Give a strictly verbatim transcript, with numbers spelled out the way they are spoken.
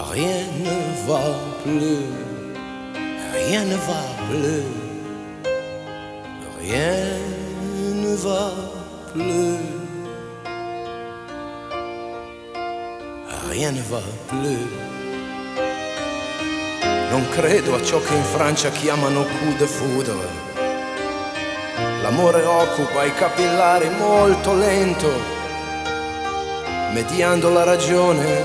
rien ne va plus, rien ne va plus, rien ne va plus, rien ne va plus. Non credo a ciò che in Francia chiamano coup de foudre. L'amore occupa i capillari molto lento, mediando la ragione